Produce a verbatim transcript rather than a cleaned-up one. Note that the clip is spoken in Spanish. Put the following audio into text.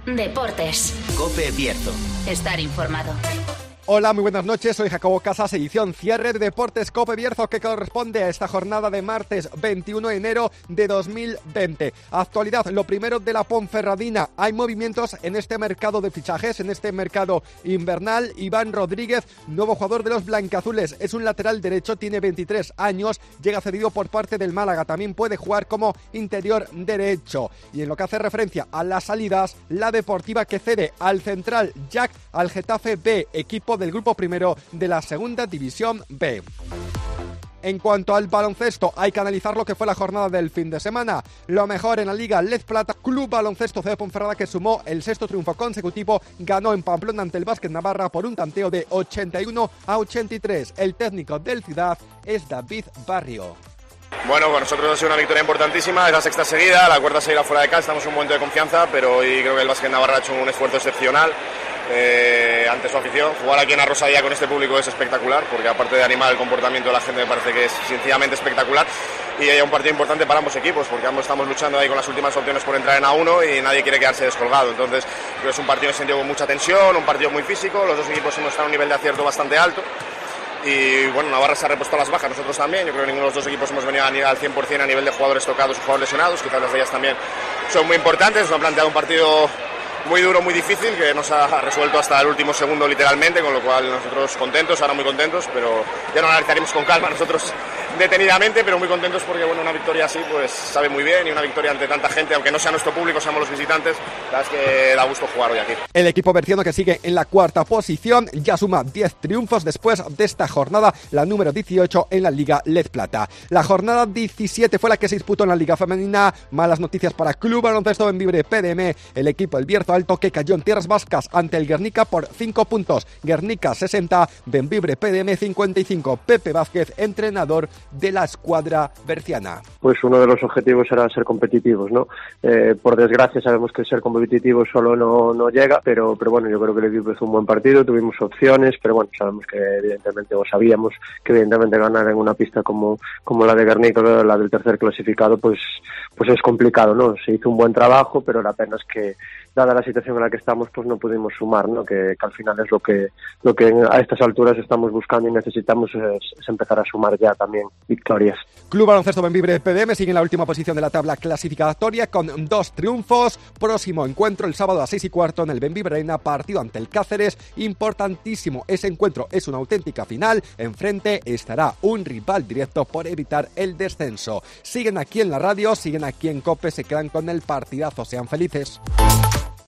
Deportes. COPE Bierzo. Estar informado. Hola, muy buenas noches, soy Jacobo Casas, edición cierre de Deportes COPE Bierzo que corresponde a esta jornada de martes veintiuno de enero de dos mil veinte. Actualidad, lo primero de la Ponferradina, hay movimientos en este mercado de fichajes, en este mercado invernal. Iván Rodríguez, nuevo jugador de los blancazules, es un lateral derecho, tiene veintitrés años, llega cedido por parte del Málaga, también puede jugar como interior derecho. Y en lo que hace referencia a las salidas, la Deportiva que cede al central Jack al Getafe B, equipo del grupo primero de la segunda división B. En cuanto al baloncesto, hay que analizar lo que fue la jornada del fin de semana. Lo mejor en la Liga Lez Plata, Club Baloncesto C D Ponferrada, que sumó el sexto triunfo consecutivo, ganó en Pamplona ante el Básquet Navarra por un tanteo de ochenta y uno a ochenta y tres. El técnico del Ciudad es David Barrio. Bueno, para nosotros ha sido una victoria importantísima, es la sexta seguida, la cuarta seguida fuera de casa, estamos en un momento de confianza, pero hoy creo que el Básquet Navarra ha hecho un esfuerzo excepcional eh, ante su afición. Jugar aquí en Arrosadía con este público es espectacular, porque aparte de animar el comportamiento de la gente me parece que es sencillamente espectacular, y hay un partido importante para ambos equipos, porque ambos estamos luchando ahí con las últimas opciones por entrar en A uno y nadie quiere quedarse descolgado. Entonces creo que es un partido en sentido con mucha tensión, un partido muy físico, los dos equipos hemos estado a un nivel de acierto bastante alto. Y bueno, Navarra se ha repuesto a las bajas, nosotros también. Yo creo que ninguno de los dos equipos hemos venido al cien por ciento a nivel de jugadores tocados y jugadores lesionados. Quizás las de ellas también son muy importantes. Nos han planteado un partido muy duro, muy difícil, que nos ha resuelto hasta el último segundo literalmente, con lo cual nosotros contentos, ahora muy contentos, pero ya lo analizaremos con calma nosotros detenidamente, pero muy contentos porque bueno, una victoria así pues sabe muy bien, y una victoria ante tanta gente, aunque no sea nuestro público, seamos los visitantes, la verdad es que da gusto jugar hoy aquí. El equipo berciano, que sigue en la cuarta posición, ya suma diez triunfos después de esta jornada, la número dieciocho en la Liga Lez Plata. La jornada diecisiete fue la que se disputó en la Liga Femenina. Malas noticias para Club Baloncesto Benvibre P D M, el equipo del Bierzo Alto, que cayó en tierras vascas ante el Guernica por cinco puntos. Guernica sesenta, Benvibre P D M cincuenta y cinco. Pepe Vázquez, entrenador de la escuadra berciana. Pues uno de los objetivos era ser competitivos, ¿no? Eh, por desgracia sabemos que ser competitivo solo no, no llega, pero, pero bueno, yo creo que el equipo hizo un buen partido, tuvimos opciones, pero bueno, sabemos que evidentemente, o sabíamos que evidentemente ganar en una pista como, como la de Guernica, la del tercer clasificado, pues, pues es complicado, ¿no? Se hizo un buen trabajo, pero la pena es que, dada la situación en la que estamos, pues no pudimos sumar, ¿no? Que, que al final es lo que lo que a estas alturas estamos buscando y necesitamos es, es empezar a sumar ya también victorias. Club Baloncesto Benvibre P D M sigue en la última posición de la tabla clasificatoria con dos triunfos. Próximo encuentro el sábado a seis y cuarto en el Benvibre Arena, partido ante el Cáceres. Importantísimo ese encuentro, es una auténtica final. Enfrente estará un rival directo por evitar el descenso. Siguen aquí en la radio, siguen aquí en COPE, se quedan con el partidazo. Sean felices.